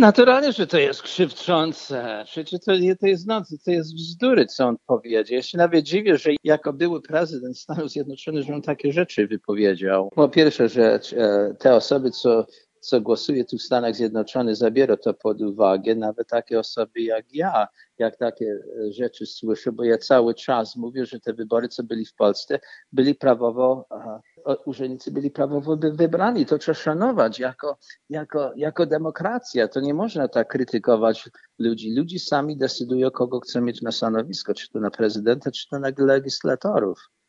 Naturalnie, że to jest krzywdzące. Przecież to jest nonsens, to jest bzdury, co on powiedział. Ja się nawet dziwię, że jako były prezydent Stanów Zjednoczonych, że on takie rzeczy wypowiedział. Po pierwsza rzecz, te osoby, co głosuje tu w Stanach Zjednoczonych, zabiera to pod uwagę, nawet takie osoby jak ja, jak takie rzeczy słyszę, bo ja cały czas mówię, że te wybory, co byli w Polsce, byli prawowo, urzędnicy byli prawowo wybrani. To trzeba szanować jako demokracja. To nie można tak krytykować ludzi. Ludzie sami decydują, kogo chcą mieć na stanowisko, czy to na prezydenta, czy to na legislatorów.